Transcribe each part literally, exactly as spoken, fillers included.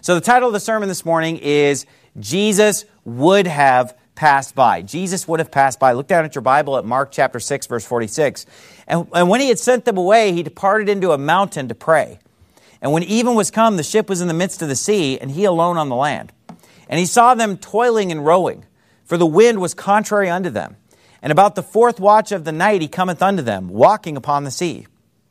So the title of the sermon this morning is Jesus Would Have Passed By. Jesus would have passed by. Look down at your Bible at Mark chapter six, verse forty-six. And, and when he had sent them away, he departed into a mountain to pray. And when even was come, the ship was in the midst of the sea, and he alone on the land. And he saw them toiling and rowing, for the wind was contrary unto them. And about the fourth watch of the night he cometh unto them, walking upon the sea,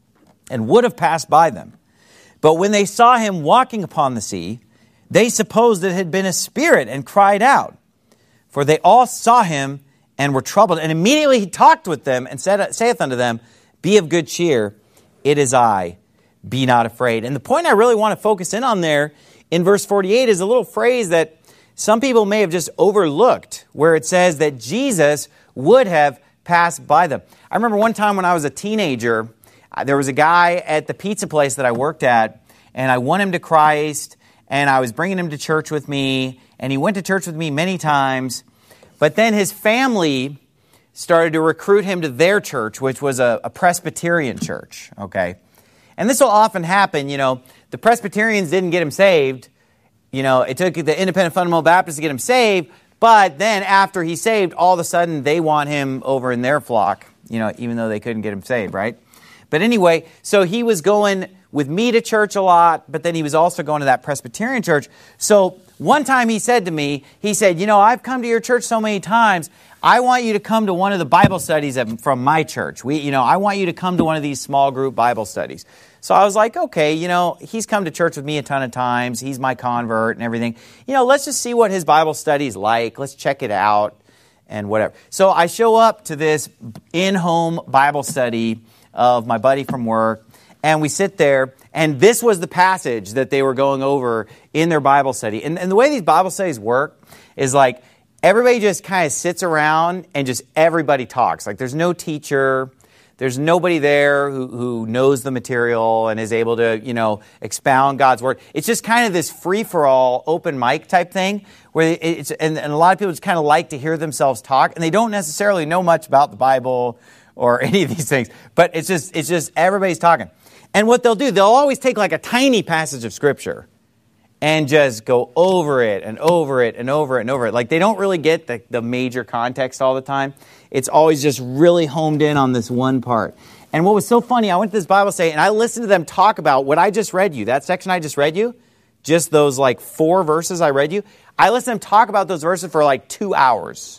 and would have passed by them. But when they saw him walking upon the sea, they supposed it had been a spirit, and cried out. For they all saw him and were troubled. And immediately he talked with them and said, saith unto them, Be of good cheer, it is I, be not afraid. And the point I really want to focus in on there in verse forty-eight is a little phrase that some people may have just overlooked, where it says that Jesus would have passed by them. I remember one time when I was a teenager, there was a guy at the pizza place that I worked at, and I won him to Christ, and I was bringing him to church with me, and he went to church with me many times. But then his family started to recruit him to their church, which was a, a Presbyterian church, okay? And this will often happen, you know, the Presbyterians didn't get him saved. You know, it took the Independent Fundamental Baptists to get him saved, but then after he's saved, all of a sudden they want him over in their flock, you know, even though they couldn't get him saved, right? But anyway, so he was going with me to church a lot, but then he was also going to that Presbyterian church. So one time he said to me, he said, you know, I've come to your church so many times, I want you to come to one of the Bible studies from my church. We, you know, I want you to come to one of these small group Bible studies. So I was like, okay, you know, he's come to church with me a ton of times. He's my convert and everything. You know, let's just see what his Bible study's like. Let's check it out and whatever. So I show up to this in-home Bible study of my buddy from work, and we sit there, and this was the passage that they were going over in their Bible study. And, and the way these Bible studies work is like everybody just kind of sits around and just everybody talks. Like there's no teacher. There's nobody there who, who knows the material and is able to, you know, expound God's Word. It's just kind of this free-for-all, open mic type thing, where it's and, and a lot of people just kind of like to hear themselves talk, and they don't necessarily know much about the Bible or any of these things. But it's just it's just everybody's talking. And what they'll do, they'll always take like a tiny passage of Scripture and just go over it and over it and over it and over it. Like they don't really get the, the major context all the time. It's always just really homed in on this one part. And what was so funny, I went to this Bible study and I listened to them talk about what I just read you, that section I just read you, just those like four verses I read you. I listened to them talk about those verses for like two hours.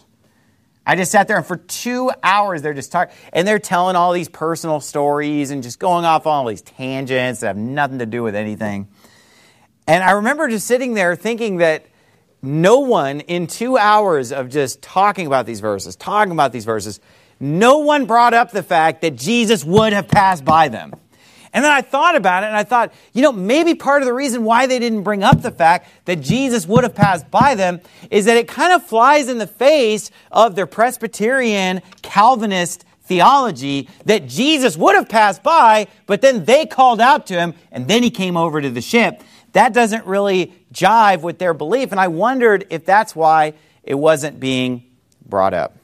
I just sat there and for two hours they're just talking, and they're telling all these personal stories and just going off on all these tangents that have nothing to do with anything. And I remember just sitting there thinking that no one in two hours of just talking about these verses, talking about these verses, no one brought up the fact that Jesus would have passed by them. And then I thought about it and I thought, you know, maybe part of the reason why they didn't bring up the fact that Jesus would have passed by them is that it kind of flies in the face of their Presbyterian Calvinist theology that Jesus would have passed by, but then they called out to him and then he came over to the ship. That doesn't really jive with their belief, and I wondered if that's why it wasn't being brought up.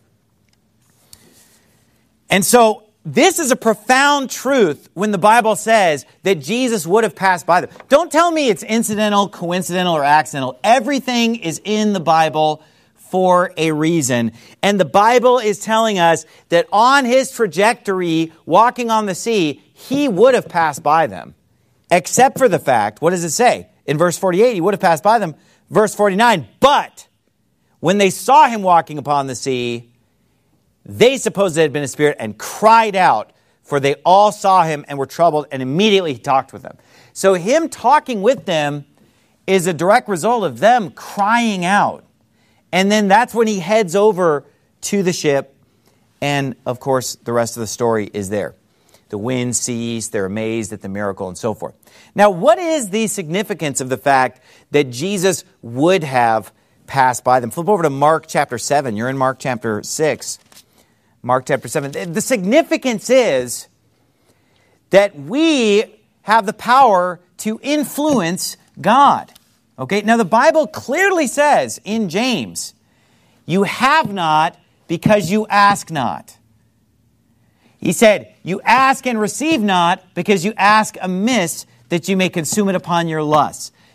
And so this is a profound truth when the Bible says that Jesus would have passed by them. Don't tell me it's incidental, coincidental, or accidental. Everything is in the Bible for a reason. And the Bible is telling us that on his trajectory, walking on the sea, he would have passed by them. Except for the fact, what does it say? In verse forty-eight, he would have passed by them. Verse forty-nine, but when they saw him walking upon the sea, they supposed it had been a spirit and cried out, for they all saw him and were troubled, and immediately he talked with them. So him talking with them is a direct result of them crying out. And then that's when he heads over to the ship, and of course the rest of the story is there. The wind ceased, they're amazed at the miracle, and so forth. Now, what is the significance of the fact that Jesus would have passed by them? Flip over to Mark chapter seven. You're in Mark chapter six. Mark chapter seven. The significance is that we have the power to influence God. Okay, now the Bible clearly says in James, you have not because you ask not. He said, you ask and receive not because you ask amiss that you may consume it upon your lusts.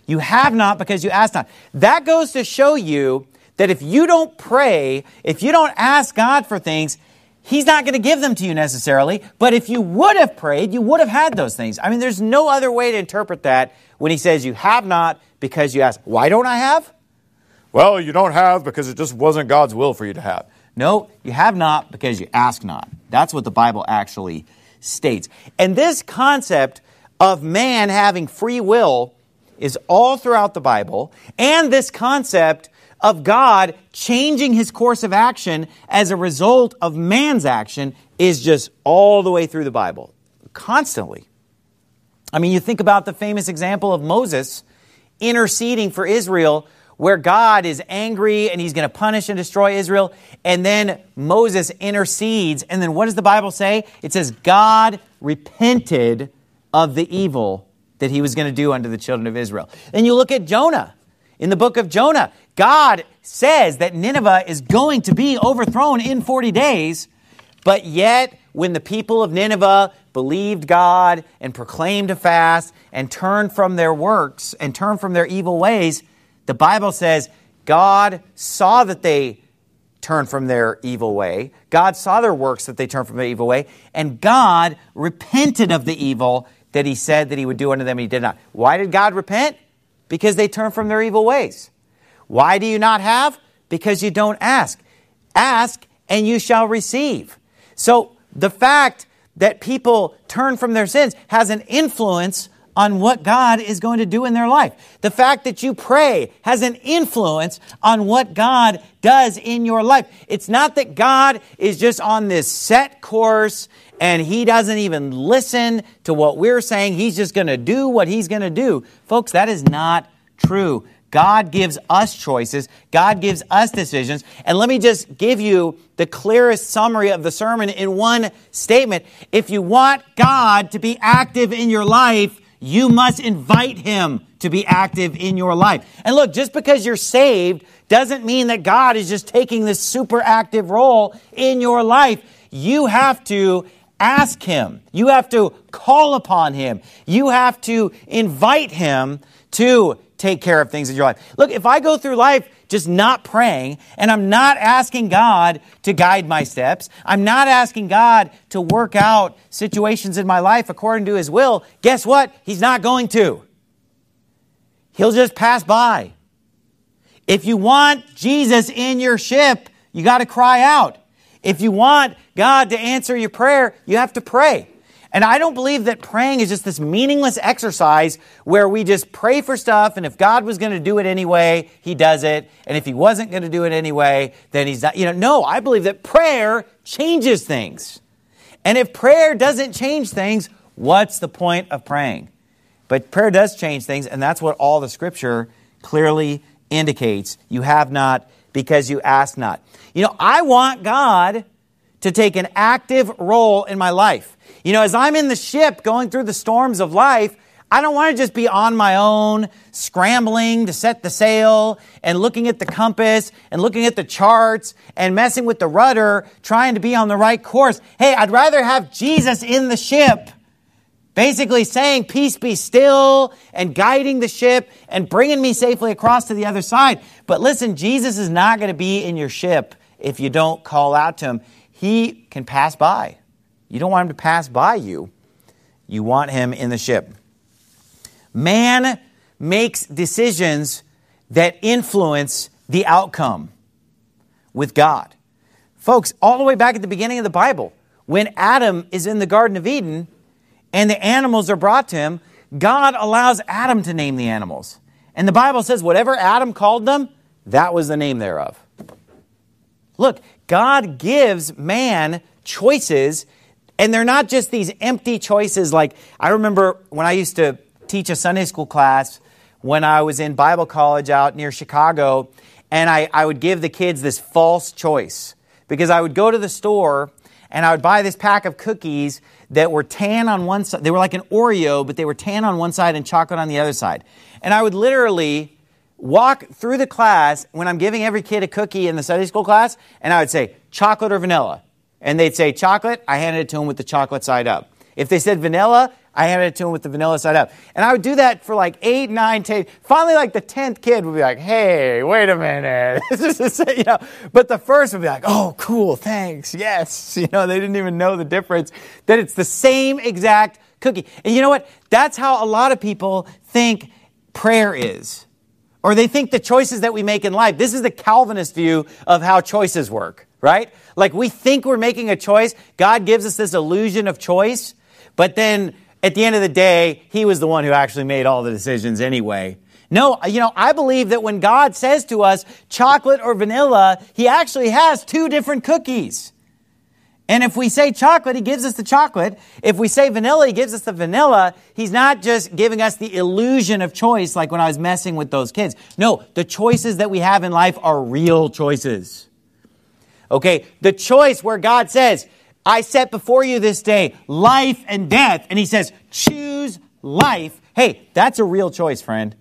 You have not because you ask not. That goes to show you that if you don't pray, if you don't ask God for things, He's not going to give them to you necessarily. But if you would have prayed, you would have had those things. I mean, there's no other way to interpret that when He says you have not because you ask. Why don't I have? Well, you don't have because it just wasn't God's will for you to have. No, you have not because you ask not. That's what the Bible actually states. And this concept of man having free will is all throughout the Bible. And this concept of God changing His course of action as a result of man's action is just all the way through the Bible. Constantly. I mean, you think about the famous example of Moses interceding for Israel, where God is angry and He's going to punish and destroy Israel. And then Moses intercedes. And then what does the Bible say? It says God repented of the evil that He was going to do unto the children of Israel. And you look at Jonah. In the book of Jonah, God says that Nineveh is going to be overthrown in forty days. But yet, when the people of Nineveh believed God and proclaimed a fast and turned from their works and turned from their evil ways, the Bible says God saw that they turned from their evil way. God saw their works that they turned from their evil way. And God repented of the evil that He said that He would do unto them and He did not. Why did God repent? Because they turned from their evil ways. Why do you not have? Because you don't ask. Ask and you shall receive. So the fact that people turn from their sins has an influence on what God is going to do in their life. The fact that you pray has an influence on what God does in your life. It's not that God is just on this set course and He doesn't even listen to what we're saying. He's just going to do what He's going to do. Folks, that is not true. God gives us choices. God gives us decisions. And let me just give you the clearest summary of the sermon in one statement. If you want God to be active in your life, you must invite Him to be active in your life. And look, just because you're saved doesn't mean that God is just taking this super active role in your life. You have to ask Him. You have to call upon Him. You have to invite Him to take care of things in your life. Look, if I go through life just not praying, and I'm not asking God to guide my steps, I'm not asking God to work out situations in my life according to His will, guess what? He's not going to. He'll just pass by. If you want Jesus in your ship, you got to cry out. If you want God to answer your prayer, you have to pray. And I don't believe that praying is just this meaningless exercise where we just pray for stuff, and if God was going to do it anyway, He does it. And if He wasn't going to do it anyway, then He's not. You know, no, I believe that prayer changes things. And if prayer doesn't change things, what's the point of praying? But prayer does change things, and that's what all the Scripture clearly indicates. You have not because you ask not. You know, I want God to take an active role in my life. You know, as I'm in the ship going through the storms of life, I don't want to just be on my own, scrambling to set the sail and looking at the compass and looking at the charts and messing with the rudder, trying to be on the right course. Hey, I'd rather have Jesus in the ship, basically saying, peace be still, and guiding the ship and bringing me safely across to the other side. But listen, Jesus is not going to be in your ship if you don't call out to Him. He can pass by. You don't want Him to pass by you. You want Him in the ship. Man makes decisions that influence the outcome with God. Folks, all the way back at the beginning of the Bible, when Adam is in the Garden of Eden and the animals are brought to him, God allows Adam to name the animals. And the Bible says whatever Adam called them, that was the name thereof. Look, God gives man choices, and they're not just these empty choices. Like, I remember when I used to teach a Sunday school class when I was in Bible college out near Chicago, and I, I would give the kids this false choice. Because I would go to the store, and I would buy this pack of cookies that were tan on one side. They were like an Oreo, but they were tan on one side and chocolate on the other side. And I would literally walk through the class when I'm giving every kid a cookie in the Sunday school class, and I would say, chocolate or vanilla? And they'd say chocolate. I handed it to them with the chocolate side up. If they said vanilla, I handed it to them with the vanilla side up. And I would do that for like eight, nine, ten. Finally, like the tenth kid would be like, hey, wait a minute. you know, but the first would be like, oh, cool, thanks, yes. You know, they didn't even know the difference, that it's the same exact cookie. And you know what? That's how a lot of people think prayer is. Or they think the choices that we make in life. This is the Calvinist view of how choices work, right? Like we think we're making a choice. God gives us this illusion of choice, but then at the end of the day, he was the one who actually made all the decisions anyway. No, you know, I believe that when God says to us chocolate or vanilla, he actually has two different cookies. And if we say chocolate, he gives us the chocolate. If we say vanilla, he gives us the vanilla. He's not just giving us the illusion of choice like when I was messing with those kids. No, the choices that we have in life are real choices. Okay, the choice where God says, I set before you this day life and death. And he says, choose life. Hey, that's a real choice, friend.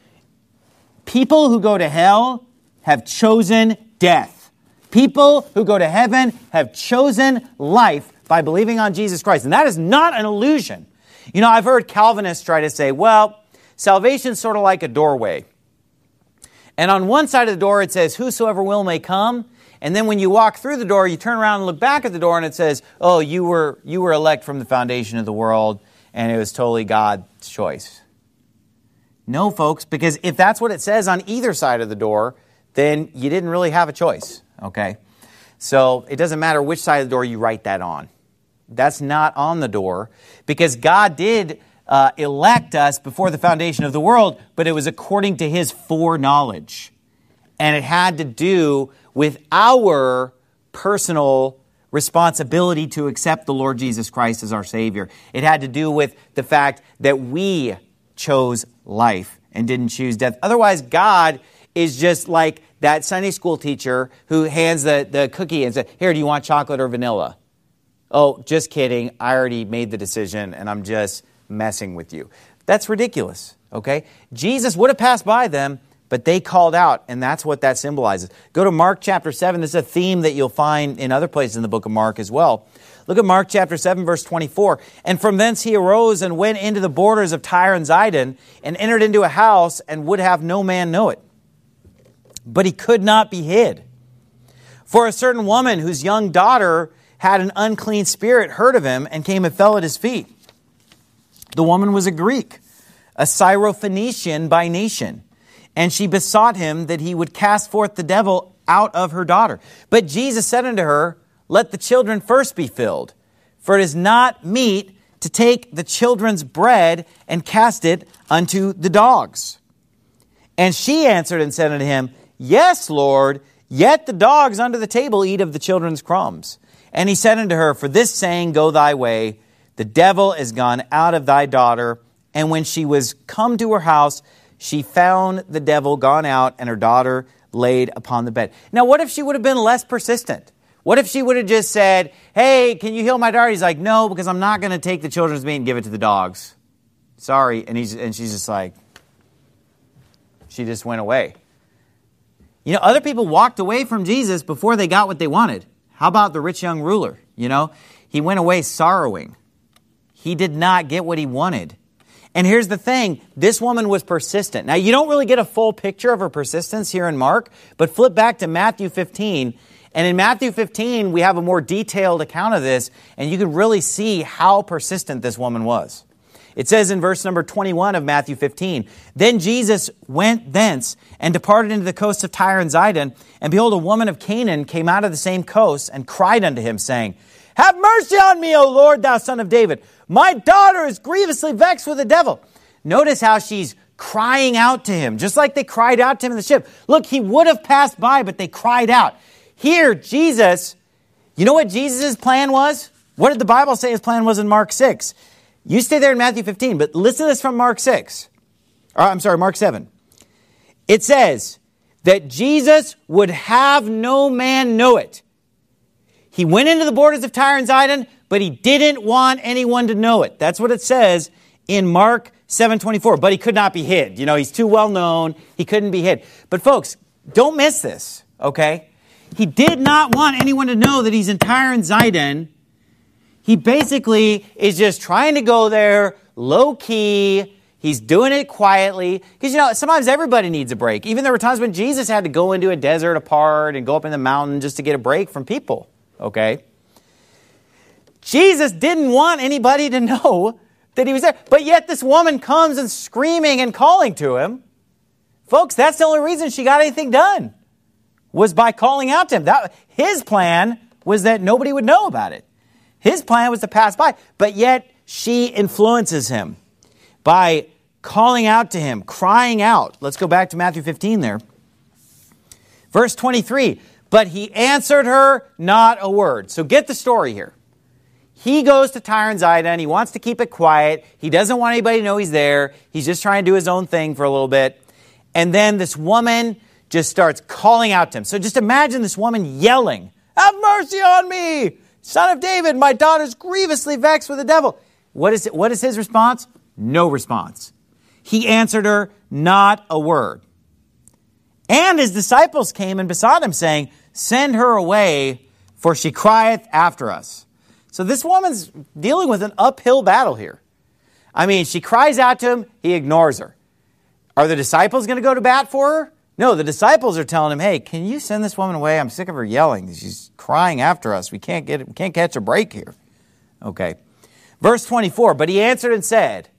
People who go to hell have chosen death. People who go to heaven have chosen life by believing on Jesus Christ. And that is not an illusion. You know, I've heard Calvinists try to say, well, salvation's sort of like a doorway. And on one side of the door, it says, whosoever will may come. And then when you walk through the door, you turn around and look back at the door and it says, oh, you were you were elect from the foundation of the world and it was totally God's choice. No, folks, because if that's what it says on either side of the door, then you didn't really have a choice, okay? So it doesn't matter which side of the door you write that on. That's not on the door because God did uh, elect us before the foundation of the world, but it was according to his foreknowledge. And it had to do with our personal responsibility to accept the Lord Jesus Christ as our Savior. It had to do with the fact that we chose life and didn't choose death. Otherwise, God is just like that Sunday school teacher who hands the, the cookie and says, here, do you want chocolate or vanilla? Oh, just kidding. I already made the decision and I'm just messing with you. That's ridiculous, okay? Jesus would have passed by them, but they called out, and that's what that symbolizes. Go to Mark chapter seven. This is a theme that you'll find in other places in the book of Mark as well. Look at Mark chapter seven, verse twenty-four. And from thence he arose and went into the borders of Tyre and Zidon, and entered into a house, and would have no man know it. But he could not be hid. For a certain woman whose young daughter had an unclean spirit heard of him, and came and fell at his feet. The woman was a Greek, a Syrophoenician by nation. And she besought him that he would cast forth the devil out of her daughter. But Jesus said unto her, let the children first be filled, for it is not meet to take the children's bread and cast it unto the dogs. And she answered and said unto him, yes, Lord, yet the dogs under the table eat of the children's crumbs. And he said unto her, for this saying go thy way, the devil is gone out of thy daughter. And when she was come to her house, she found the devil gone out and her daughter laid upon the bed. Now, what if she would have been less persistent? What if she would have just said, hey, can you heal my daughter? He's like, no, because I'm not going to take the children's meat and give it to the dogs. Sorry. And he's and she's just like, she just went away. You know, other people walked away from Jesus before they got what they wanted. How about the rich young ruler? You know, he went away sorrowing. He did not get what he wanted. And here's the thing, this woman was persistent. Now, you don't really get a full picture of her persistence here in Mark, but flip back to Matthew fifteen. And in Matthew fifteen, we have a more detailed account of this, and you can really see how persistent this woman was. It says in verse number twenty-one of Matthew fifteen, then Jesus went thence and departed into the coast of Tyre and Zidon, and behold, a woman of Canaan came out of the same coast and cried unto him, saying, have mercy on me, O Lord, thou son of David. My daughter is grievously vexed with the devil. Notice how she's crying out to him, just like they cried out to him in the ship. Look, he would have passed by, but they cried out. Here, Jesus, you know what Jesus' plan was? What did the Bible say his plan was in Mark six? You stay there in Matthew fifteen, but listen to this from Mark six. Or, I'm sorry, Mark seven. It says that Jesus would have no man know it. He went into the borders of Tyre and Zidon, but he didn't want anyone to know it. That's what it says in Mark seven twenty-four. But he could not be hid. You know, he's too well known. He couldn't be hid. But folks, don't miss this, okay? He did not want anyone to know that he's in Tyre and Zidon. He basically is just trying to go there low key. He's doing it quietly. Because, you know, sometimes everybody needs a break. Even there were times when Jesus had to go into a desert apart and go up in the mountain just to get a break from people. Okay? Jesus didn't want anybody to know that he was there. But yet this woman comes and screaming and calling to him. Folks, that's the only reason she got anything done, was by calling out to him. That, his plan was that nobody would know about it. His plan was to pass by. But yet she influences him by calling out to him, crying out. Let's go back to Matthew fifteen there. Verse twenty-three, but he answered her not a word. So get the story here. He goes to Tyre and Zidon. He wants to keep it quiet. He doesn't want anybody to know he's there. He's just trying to do his own thing for a little bit. And then this woman just starts calling out to him. So just imagine this woman yelling, "Have mercy on me, Son of David, my daughter's grievously vexed with the devil." What is it? What is his response? No response. He answered her not a word. And his disciples came and besought him, saying, "Send her away, for she crieth after us." So this woman's dealing with an uphill battle here. I mean, she cries out to him, he ignores her. Are the disciples going to go to bat for her? No, the disciples are telling him, "Hey, can you send this woman away? I'm sick of her yelling. She's crying after us. We can't get, we can't catch a break here." Okay. Verse twenty-four, but he answered and said,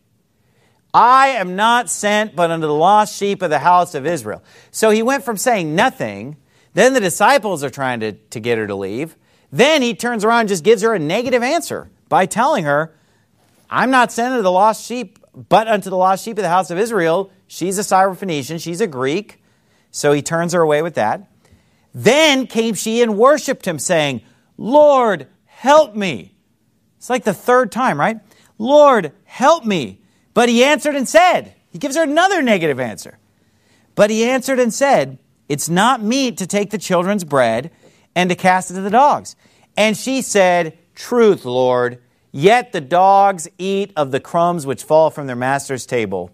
"I am not sent but unto the lost sheep of the house of Israel." So he went from saying nothing. Then the disciples are trying to, to get her to leave. Then he turns around and just gives her a negative answer by telling her, "I'm not sent unto the lost sheep, but unto the lost sheep of the house of Israel." She's a Syrophoenician. She's a Greek. So he turns her away with that. Then came she and worshipped him, saying, "Lord, help me." It's like the third time, right? "Lord, help me." But he answered and said, he gives her another negative answer. But he answered and said, "It's not meet to take the children's bread and to cast it to the dogs." And she said, "Truth, Lord, yet the dogs eat of the crumbs which fall from their master's table."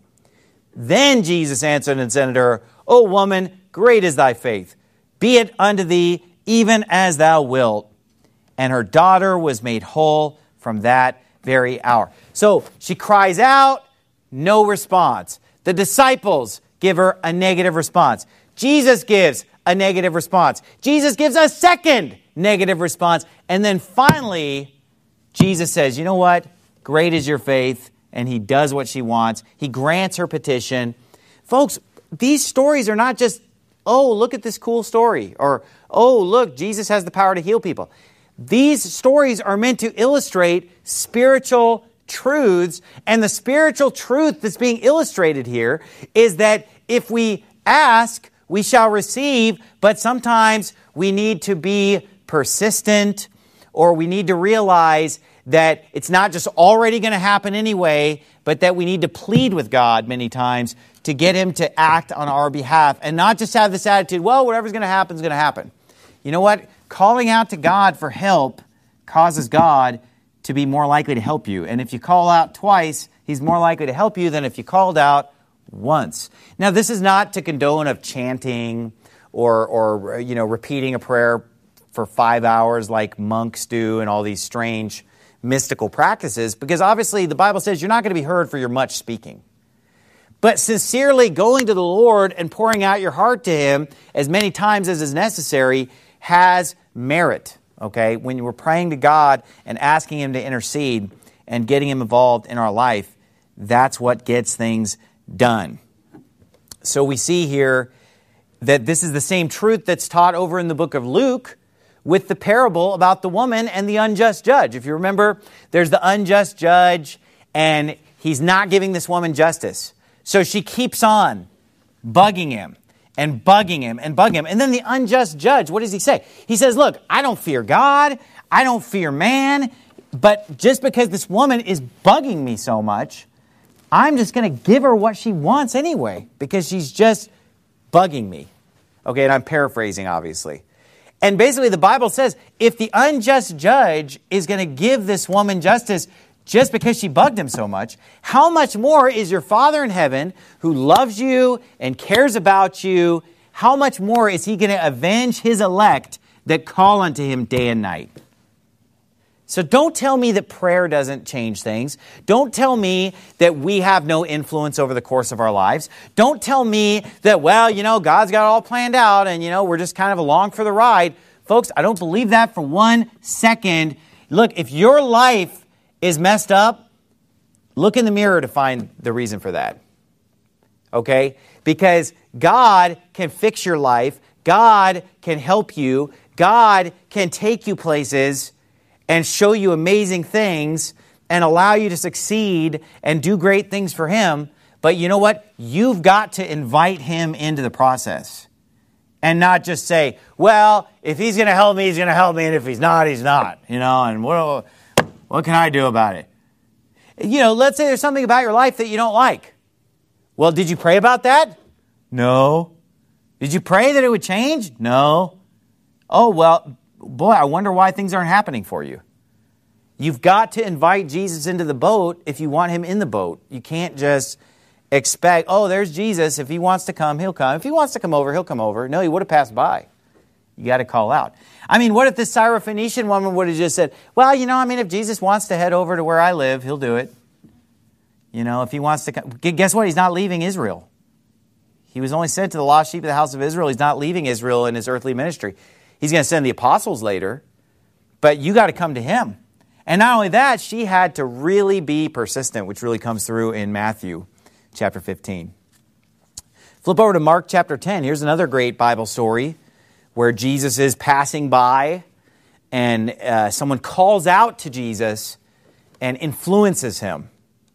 Then Jesus answered and said unto her, "O woman, great is thy faith. Be it unto thee even as thou wilt." And her daughter was made whole from that very hour. So she cries out, no response. The disciples give her a negative response. Jesus gives a negative response. Jesus gives a second negative response. And then finally, Jesus says, "You know what? Great is your faith." And he does what she wants. He grants her petition. Folks, these stories are not just, "Oh, look at this cool story," or, "Oh, look, Jesus has the power to heal people." These stories are meant to illustrate spiritual truths. And the spiritual truth that's being illustrated here is that if we ask, we shall receive, but sometimes we need to be persistent, or we need to realize that it's not just already going to happen anyway, but that we need to plead with God many times to get him to act on our behalf, and not just have this attitude, "Well, whatever's going to happen is going to happen." You know what? Calling out to God for help causes God to be more likely to help you. And if you call out twice, he's more likely to help you than if you called out once. Now, this is not to condone of chanting or, or you know, repeating a prayer for five hours like monks do and all these strange mystical practices, because obviously the Bible says you're not going to be heard for your much speaking. But sincerely going to the Lord and pouring out your heart to him as many times as is necessary has merit, okay? When we're praying to God and asking him to intercede and getting him involved in our life, that's what gets things done. So we see here that this is the same truth that's taught over in the book of Luke with the parable about the woman and the unjust judge. If you remember, there's the unjust judge, and he's not giving this woman justice. So she keeps on bugging him and bugging him and bugging him. And then the unjust judge, what does he say? He says, "Look, I don't fear God. I don't fear man. But just because this woman is bugging me so much, I'm just going to give her what she wants anyway, because she's just bugging me." Okay, and I'm paraphrasing, obviously. And basically the Bible says, if the unjust judge is going to give this woman justice just because she bugged him so much, how much more is your Father in heaven, who loves you and cares about you, how much more is he going to avenge his elect that call unto him day and night? So don't tell me that prayer doesn't change things. Don't tell me that we have no influence over the course of our lives. Don't tell me that, well, you know, God's got it all planned out and, you know, we're just kind of along for the ride. Folks, I don't believe that for one second. Look, if your life is messed up, look in the mirror to find the reason for that. Okay? Because God can fix your life. God can help you. God can take you places and show you amazing things and allow you to succeed and do great things for Him. But you know what? You've got to invite Him into the process and not just say, well, if He's going to help me, He's going to help me, and if He's not, He's not. You know, and what, what can I do about it? You know, let's say there's something about your life that you don't like. Well, did you pray about that? No. Did you pray that it would change? No. Oh, well, boy, I wonder why things aren't happening for you. You've got to invite Jesus into the boat if you want Him in the boat. You can't just expect, oh, there's Jesus. If He wants to come, He'll come. If He wants to come over, He'll come over. No, He would have passed by. You got to call out. I mean, what if this Syrophoenician woman would have just said, well, you know, I mean, if Jesus wants to head over to where I live, He'll do it. You know, if He wants to come. Guess what? He's not leaving Israel. He was only sent to the lost sheep of the house of Israel. He's not leaving Israel in His earthly ministry. He's going to send the apostles later, but you got to come to Him. And not only that, she had to really be persistent, which really comes through in Matthew chapter fifteen. Flip over to Mark chapter ten. Here's another great Bible story where Jesus is passing by and uh, someone calls out to Jesus and influences Him.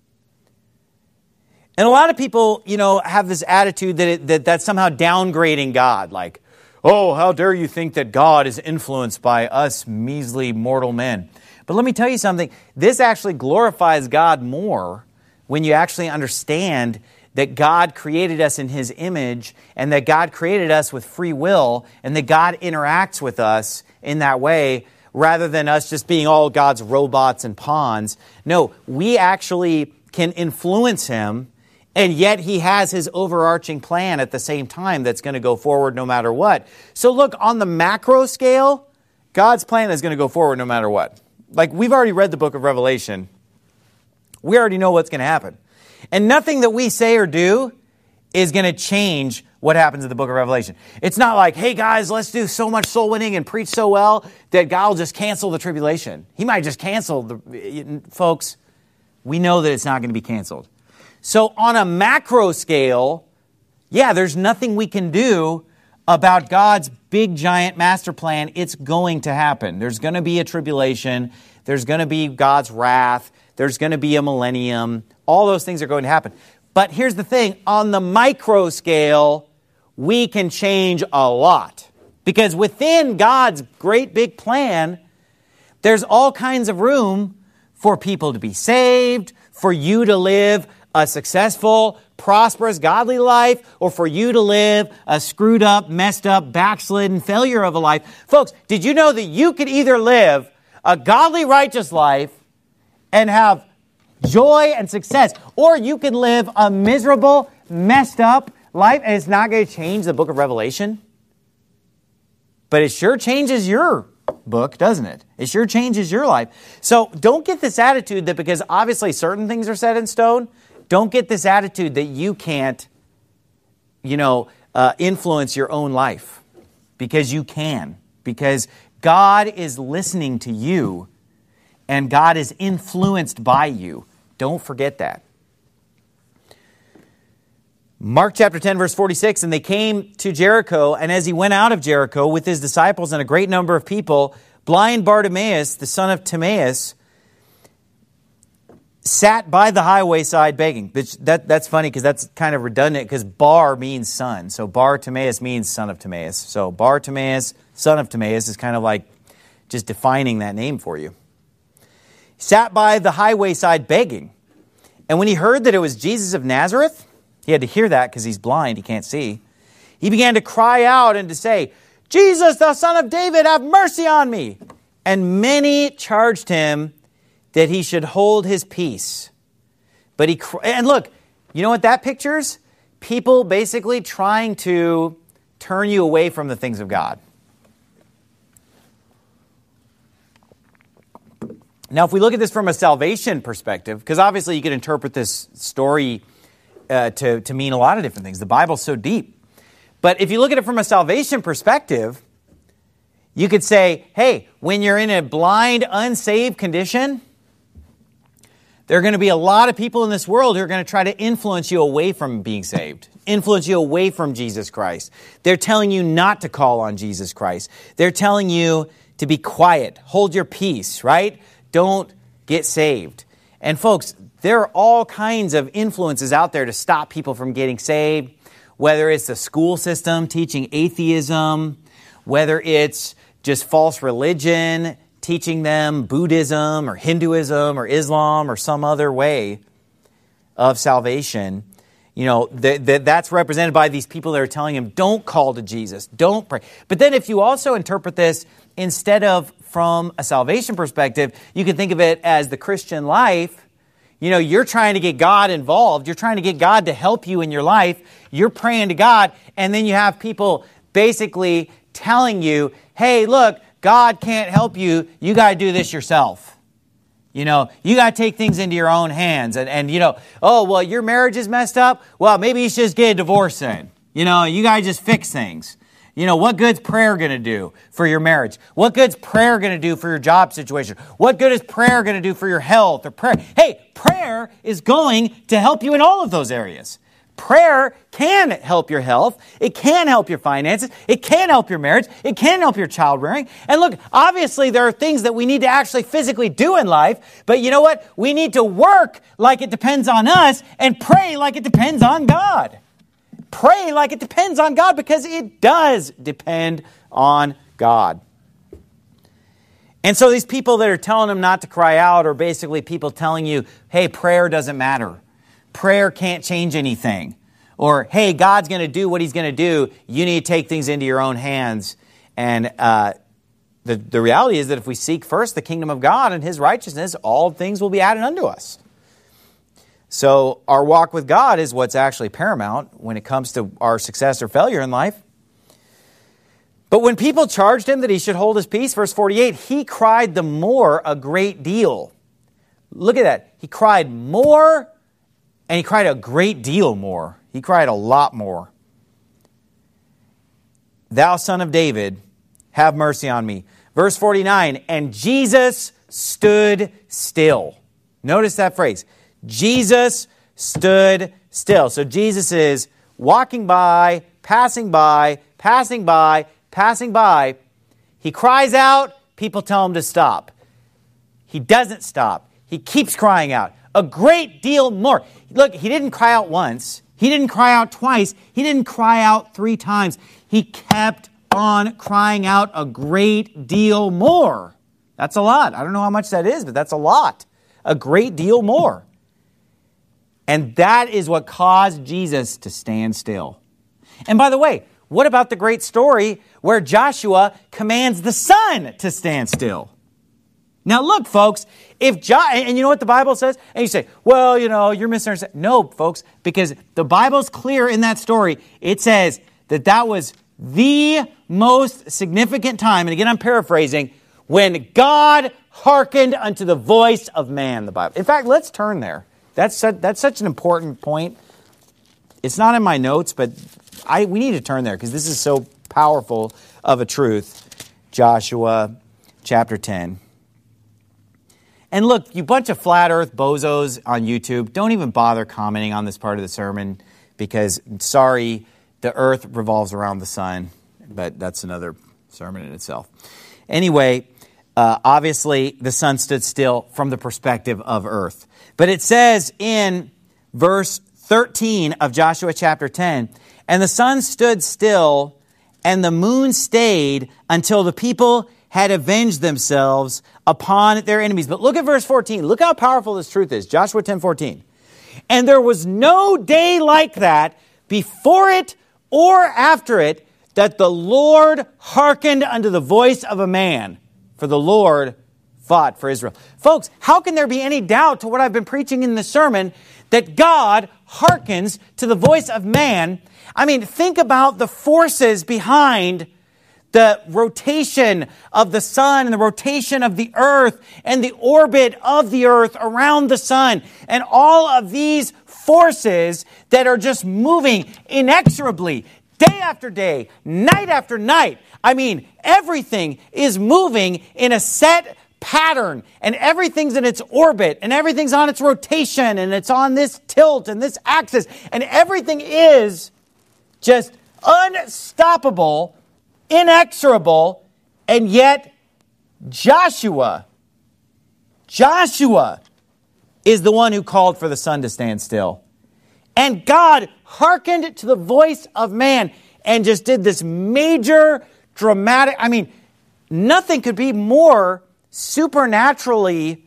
And a lot of people, you know, have this attitude that, it, that that's somehow downgrading God, like, oh, how dare you think that God is influenced by us measly mortal men. But let me tell you something. This actually glorifies God more when you actually understand that God created us in His image and that God created us with free will and that God interacts with us in that way rather than us just being all God's robots and pawns. No, we actually can influence Him. And yet He has His overarching plan at the same time that's going to go forward no matter what. So look, on the macro scale, God's plan is going to go forward no matter what. Like, we've already read the book of Revelation. We already know what's going to happen. And nothing that we say or do is going to change what happens in the book of Revelation. It's not like, hey guys, let's do so much soul winning and preach so well that God will just cancel the tribulation. He might just cancel the... Folks, we know that it's not going to be canceled. So on a macro scale, yeah, there's nothing we can do about God's big, giant master plan. It's going to happen. There's going to be a tribulation. There's going to be God's wrath. There's going to be a millennium. All those things are going to happen. But here's the thing. On the micro scale, we can change a lot. Because within God's great big plan, there's all kinds of room for people to be saved, for you to live a successful, prosperous, godly life, or for you to live a screwed up, messed up, backslidden failure of a life. Folks, did you know that you could either live a godly, righteous life and have joy and success, or you can live a miserable, messed up life, and it's not going to change the book of Revelation? But it sure changes your book, doesn't it? It sure changes your life. So don't get this attitude that because obviously certain things are set in stone, don't get this attitude that you can't, you know, uh, influence your own life. Because you can. Because God is listening to you and God is influenced by you. Don't forget that. Mark chapter ten, verse forty-six, and they came to Jericho, and as he went out of Jericho with his disciples and a great number of people, blind Bartimaeus, the son of Timaeus, sat by the highway side begging. That, that's funny because that's kind of redundant because Bar means son. So Bartimaeus means son of Timaeus. So Bartimaeus, son of Timaeus is kind of like just defining that name for you. He sat by the highway side begging. And when he heard that it was Jesus of Nazareth, he had to hear that because he's blind, he can't see. He began to cry out and to say, Jesus, the son of David, have mercy on me. And many charged him that he should hold his peace. But he, and look, you know what that pictures? People basically trying to turn you away from the things of God. Now, if we look at this from a salvation perspective, because obviously you could interpret this story uh, to, to mean a lot of different things. The Bible's so deep. But if you look at it from a salvation perspective, you could say, hey, when you're in a blind, unsaved condition, there are going to be a lot of people in this world who are going to try to influence you away from being saved, influence you away from Jesus Christ. They're telling you not to call on Jesus Christ. They're telling you to be quiet, hold your peace, right? Don't get saved. And folks, there are all kinds of influences out there to stop people from getting saved, whether it's the school system teaching atheism, whether it's just false religion, teaching them Buddhism or Hinduism or Islam or some other way of salvation. You know, th- th- that's represented by these people that are telling him, don't call to Jesus, don't pray. But then if you also interpret this instead of from a salvation perspective, you can think of it as the Christian life. You know, you're trying to get God involved. You're trying to get God to help you in your life. You're praying to God, and then you have people basically telling you, hey, look, God can't help you. You got to do this yourself. You know, you got to take things into your own hands. And, and, you know, oh, well, your marriage is messed up. Well, maybe you should just get a divorce then. You know, you got to just fix things. You know, what good's prayer going to do for your marriage? What good's prayer going to do for your job situation? What good is prayer going to do for your health or prayer? Hey, prayer is going to help you in all of those areas. Prayer can help your health. It can help your finances. It can help your marriage. It can help your child rearing. And look, obviously there are things that we need to actually physically do in life. But you know what? We need to work like it depends on us and pray like it depends on God. Pray like it depends on God, because it does depend on God. And so these people that are telling them not to cry out are basically people telling you, hey, prayer doesn't matter. Prayer can't change anything. Or, hey, God's going to do what he's going to do. You need to take things into your own hands. And uh, the, the reality is that if we seek first the kingdom of God and his righteousness, all things will be added unto us. So our walk with God is what's actually paramount when it comes to our success or failure in life. But when people charged him that he should hold his peace, verse forty-eight, he cried the more a great deal. Look at that. He cried more, and he cried a great deal more. He cried a lot more. Thou son of David, have mercy on me. Verse forty-nine, and Jesus stood still. Notice that phrase. Jesus stood still. So Jesus is walking by, passing by, passing by, passing by. He cries out. People tell him to stop. He doesn't stop. He keeps crying out. A great deal more. Look, he didn't cry out once. He didn't cry out twice. He didn't cry out three times. He kept on crying out a great deal more. That's a lot. I don't know how much that is, but that's a lot. A great deal more. And that is what caused Jesus to stand still. And by the way, what about the great story where Joshua commands the sun to stand still? Now look, folks, if jo- and you know what the Bible says? And you say, well, you know, you're misunderstanding. No, folks, because the Bible's clear in that story. It says that that was the most significant time, and again I'm paraphrasing, when God hearkened unto the voice of man, the Bible. In fact, let's turn there. That's such, that's such an important point. It's not in my notes, but I we need to turn there because this is so powerful of a truth. Joshua chapter ten. And look, you bunch of flat earth bozos on YouTube, don't even bother commenting on this part of the sermon because, sorry, the earth revolves around the sun, but that's another sermon in itself. Anyway, uh, obviously the sun stood still from the perspective of earth. But it says in verse thirteen of Joshua chapter ten, and the sun stood still and the moon stayed until the people had avenged themselves upon their enemies. But look at verse fourteen. Look how powerful this truth is. Joshua ten fourteen. And there was no day like that before it or after it that the Lord hearkened unto the voice of a man. For the Lord fought for Israel. Folks, how can there be any doubt to what I've been preaching in the sermon that God hearkens to the voice of man? I mean, think about the forces behind the rotation of the sun and the rotation of the earth and the orbit of the earth around the sun and all of these forces that are just moving inexorably day after day, night after night. I mean, everything is moving in a set pattern and everything's in its orbit and everything's on its rotation and it's on this tilt and this axis and everything is just unstoppable, inexorable, and yet Joshua, Joshua is the one who called for the sun to stand still. And God hearkened to the voice of man and just did this major, dramatic, I mean, nothing could be more supernaturally,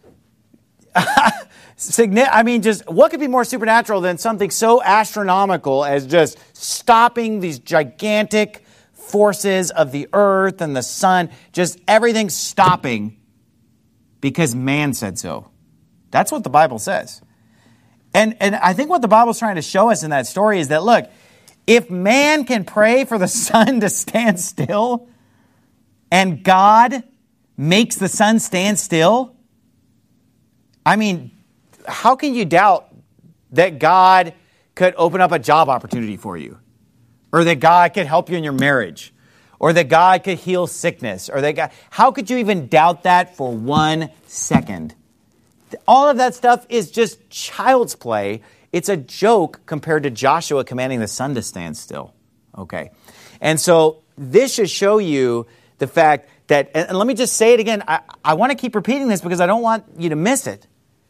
I mean, just what could be more supernatural than something so astronomical as just stopping these gigantic forces of the earth and the sun, just everything stopping because man said so. That's what the Bible says. And, and I think what the Bible's trying to show us in that story is that, look, if man can pray for the sun to stand still and God makes the sun stand still, I mean, how can you doubt that God could open up a job opportunity for you? Or that God could help you in your marriage? Or that God could heal sickness? Or that God, how could you even doubt that for one second? All of that stuff is just child's play. It's a joke compared to Joshua commanding the sun to stand still. Okay. And so this should show you the fact that, and let me just say it again, I, I want to keep repeating this because I don't want you to miss it.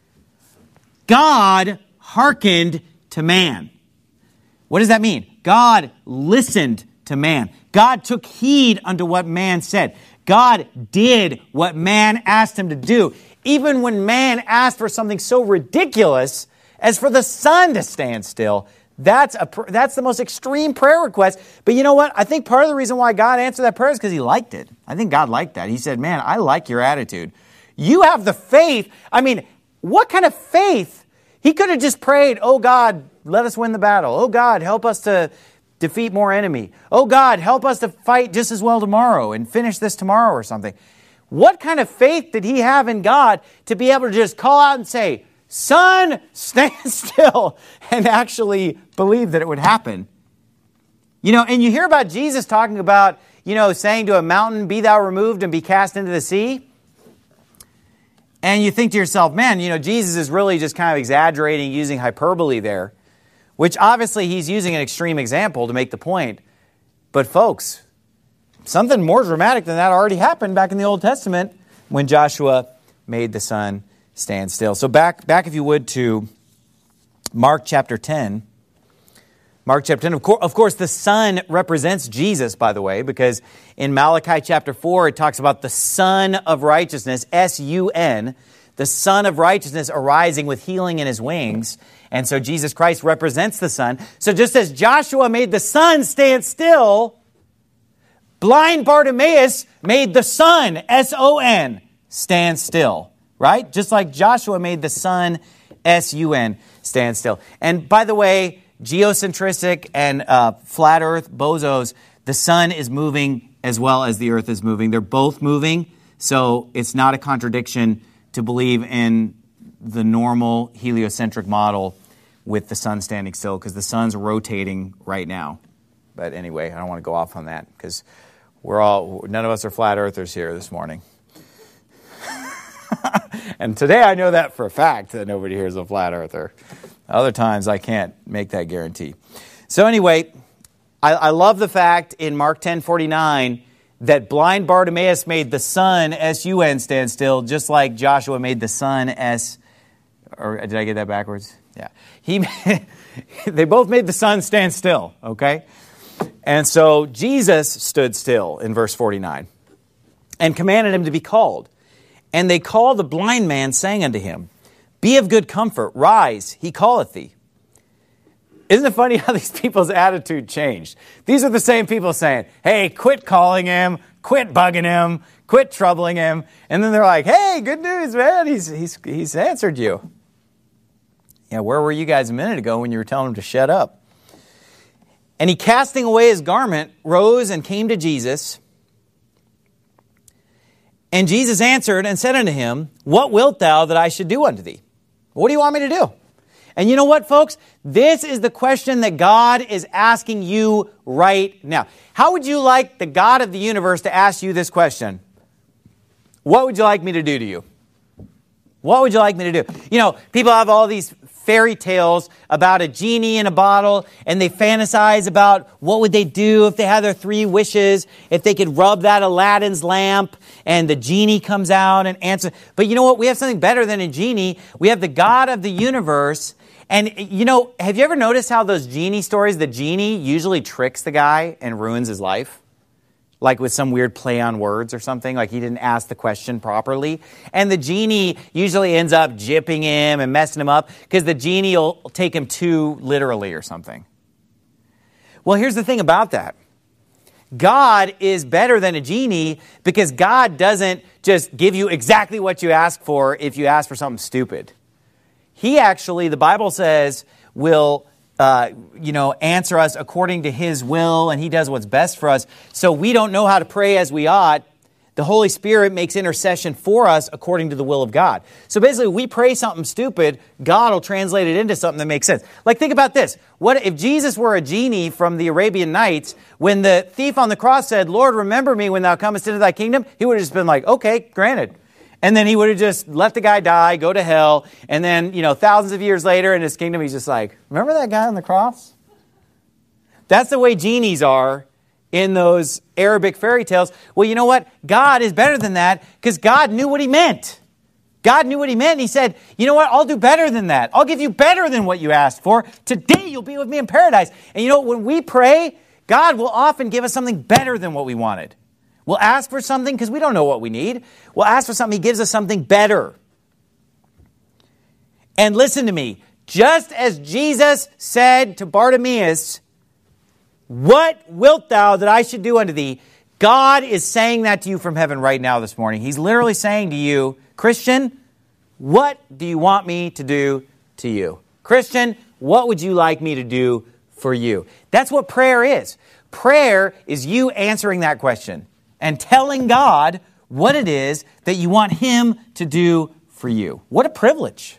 God hearkened to man. What does that mean? God listened to man. God took heed unto what man said. God did what man asked him to do. Even when man asked for something so ridiculous as for the sun to stand still, that's a that's the most extreme prayer request. But you know what? I think part of the reason why God answered that prayer is because he liked it. I think God liked that. He said, man, I like your attitude. You have the faith. I mean, what kind of faith? He could have just prayed, oh God, let us win the battle. Oh God, help us to defeat more enemy. Oh God, help us to fight just as well tomorrow and finish this tomorrow or something. What kind of faith did he have in God to be able to just call out and say, sun, stand still, and actually believe that it would happen? You know, and you hear about Jesus talking about, you know, saying to a mountain, be thou removed and be cast into the sea. And you think to yourself, man, you know, Jesus is really just kind of exaggerating, using hyperbole there, which obviously he's using an extreme example to make the point. But folks, something more dramatic than that already happened back in the Old Testament when Joshua made the sun stand still. So back, back if you would, to Mark chapter ten. Mark chapter ten. Of course, of course, the sun represents Jesus, by the way, because in Malachi chapter four, it talks about the Son of Righteousness, S U N, the Son of Righteousness arising with healing in his wings. And so Jesus Christ represents the sun. So just as Joshua made the sun stand still, blind Bartimaeus made the sun, S O N, stand still. Right? Just like Joshua made the sun, S U N, stand still. And by the way, geocentric and uh, flat earth bozos, the sun is moving as well as the earth is moving. They're both moving, so it's not a contradiction to believe in the normal heliocentric model with the sun standing still, because the sun's rotating right now. But anyway, I don't want to go off on that, because we're all, none of us are flat earthers here this morning. And today I know that for a fact that nobody here is a flat earther. Other times I can't make that guarantee. So anyway, I, I love the fact in Mark ten forty-nine that blind Bartimaeus made the sun, S U N, stand still, just like Joshua made the sun, S, or did I get that backwards? Yeah. He, they both made the sun stand still, okay? And so Jesus stood still in verse forty-nine and commanded him to be called. And they called the blind man, saying unto him, be of good comfort, rise, he calleth thee. Isn't it funny how these people's attitude changed? These are the same people saying, hey, quit calling him, quit bugging him, quit troubling him. And then they're like, hey, good news, man, he's, he's, he's answered you. Yeah, where were you guys a minute ago when you were telling him to shut up? And he, casting away his garment, rose and came to Jesus And Jesus answered and said unto him, what wilt thou that I should do unto thee? What do you want me to do? And you know what, folks? This is the question that God is asking you right now. How would you like the God of the universe to ask you this question? What would you like me to do to you? What would you like me to do? You know, people have all these fairy tales about a genie in a bottle, and they fantasize about what would they do if they had their three wishes, if they could rub that Aladdin's lamp, and the genie comes out and answers. But you know what? We have something better than a genie. We have the God of the universe. And, you know, have you ever noticed how those genie stories, the genie usually tricks the guy and ruins his life? Like with some weird play on words or something, like he didn't ask the question properly. And the genie usually ends up gypping him and messing him up because the genie will take him too literally or something. Well, here's the thing about that. God is better than a genie because God doesn't just give you exactly what you ask for if you ask for something stupid. He actually, the Bible says, will Uh, you know, answer us according to His will, and He does what's best for us. So we don't know how to pray as we ought. The Holy Spirit makes intercession for us according to the will of God. So basically, we pray something stupid, God will translate it into something that makes sense. Like, think about this. What if Jesus were a genie from the Arabian Nights? When the thief on the cross said, Lord, remember me when thou comest into thy kingdom, he would have just been like, okay, granted. And then he would have just let the guy die, go to hell, and then, you know, thousands of years later in his kingdom, he's just like, remember that guy on the cross? That's the way genies are in those Arabic fairy tales. Well, you know what? God is better than that because God knew what He meant. God knew what He meant, and He said, you know what? I'll do better than that. I'll give you better than what you asked for. Today you'll be with me in paradise. And you know, when we pray, God will often give us something better than what we wanted. We'll ask for something because we don't know what we need. We'll ask for something. He gives us something better. And listen to me. Just as Jesus said to Bartimaeus, what wilt thou that I should do unto thee? God is saying that to you from heaven right now this morning. He's literally saying to you, Christian, what do you want me to do to you? Christian, what would you like me to do for you? That's what prayer is. Prayer is you answering that question and telling God what it is that you want Him to do for you. What a privilege.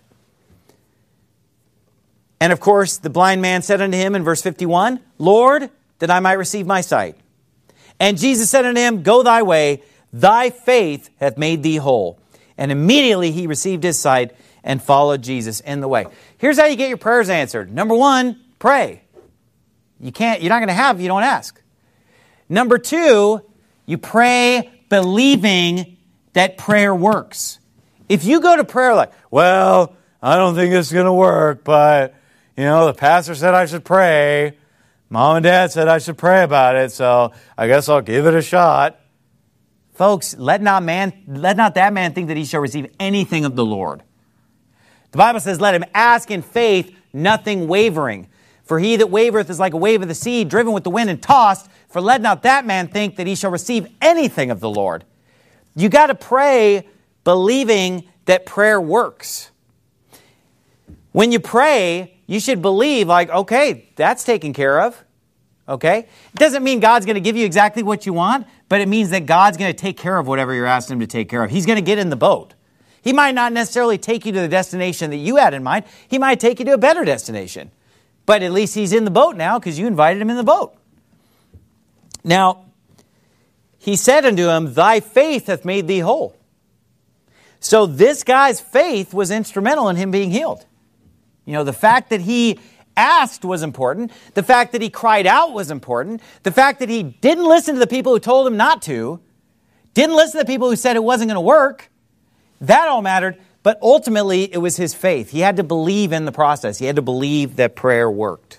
And of course, the blind man said unto Him in verse fifty-one, Lord, that I might receive my sight. And Jesus said unto him, go thy way, thy faith hath made thee whole. And immediately he received his sight and followed Jesus in the way. Here's how you get your prayers answered. Number one, pray. You can't, you're not going to have if you don't ask. Number two, you pray believing that prayer works. If you go to prayer like, well, I don't think it's going to work, but, you know, the pastor said I should pray. Mom and Dad said I should pray about it, so I guess I'll give it a shot. Folks, let not man, let not that man think that he shall receive anything of the Lord. The Bible says, let him ask in faith, nothing wavering. For he that wavereth is like a wave of the sea, driven with the wind and tossed. For let not that man think that he shall receive anything of the Lord. You got to pray believing that prayer works. When you pray, you should believe like, okay, that's taken care of. Okay? It doesn't mean God's going to give you exactly what you want, but it means that God's going to take care of whatever you're asking Him to take care of. He's going to get in the boat. He might not necessarily take you to the destination that you had in mind. He might take you to a better destination. But at least He's in the boat now because you invited Him in the boat. Now, He said unto him, thy faith hath made thee whole. So this guy's faith was instrumental in him being healed. You know, the fact that he asked was important. The fact that he cried out was important. The fact that he didn't listen to the people who told him not to, didn't listen to the people who said it wasn't going to work, that all mattered. But ultimately, it was his faith. He had to believe in the process. He had to believe that prayer worked.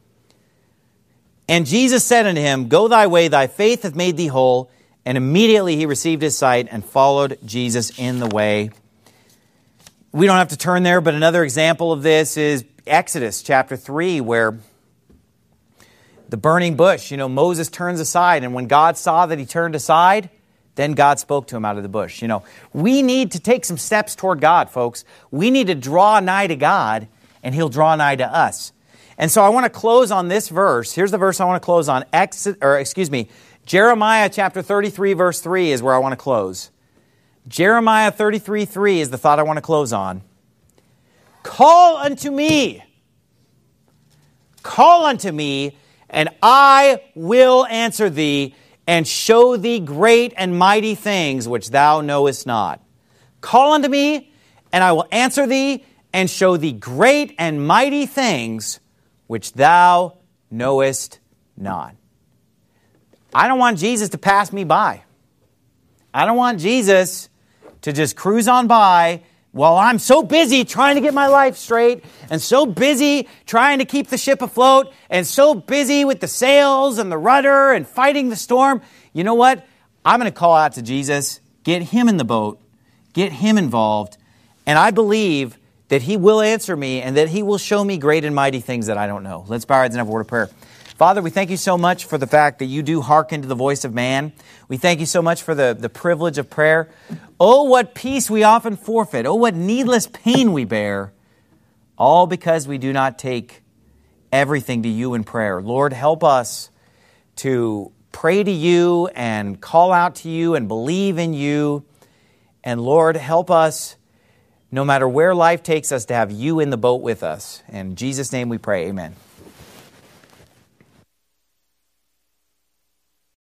And Jesus said unto him, go thy way, thy faith hath made thee whole. And immediately he received his sight and followed Jesus in the way. We don't have to turn there, but another example of this is Exodus chapter three, where the burning bush, you know, Moses turns aside, and when God saw that he turned aside, then God spoke to him out of the bush. You know, we need to take some steps toward God, folks. We need to draw nigh to God, and He'll draw nigh to us. And so I want to close on this verse. Here's the verse I want to close on. Exit, or excuse me, Jeremiah chapter thirty-three, verse three is where I want to close. Jeremiah thirty-three three is the thought I want to close on. Call unto me. Call unto me, and I will answer thee, and show thee great and mighty things which thou knowest not. Call unto me, and I will answer thee, and show thee great and mighty things which thou knowest not. I don't want Jesus to pass me by. I don't want Jesus to just cruise on by while I'm so busy trying to get my life straight and so busy trying to keep the ship afloat and so busy with the sails and the rudder and fighting the storm. You know what? I'm going to call out to Jesus, get him in the boat, get him involved, and I believe that he will answer me and that he will show me great and mighty things that I don't know. Let's bow our heads and have a word of prayer. Father, we thank you so much for the fact that you do hearken to the voice of man. We thank you so much for the, the privilege of prayer. Oh, what peace we often forfeit. Oh, what needless pain we bear. All because we do not take everything to you in prayer. Lord, help us to pray to you and call out to you and believe in you. And Lord, help us, no matter where life takes us, to have you in the boat with us. In Jesus' name we pray, amen.